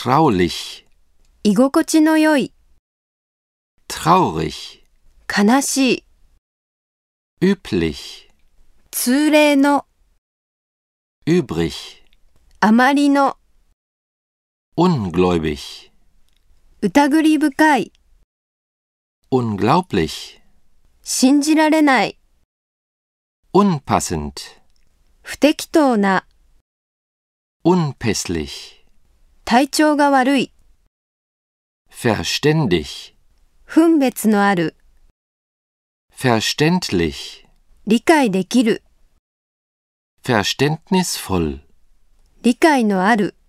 traulich、 居心地の良い、 traurig、 悲しい、 üblich、 通例の、 übrig、 あまりの、 ungläubig、 疑り深い、 unglaublich、 信じられない、 unpassend、 不適当な、 unpässlich、 体調が悪い、 verständig、 分別のある、 verständlich、 理解できる、 verständnisvoll。 理解のある。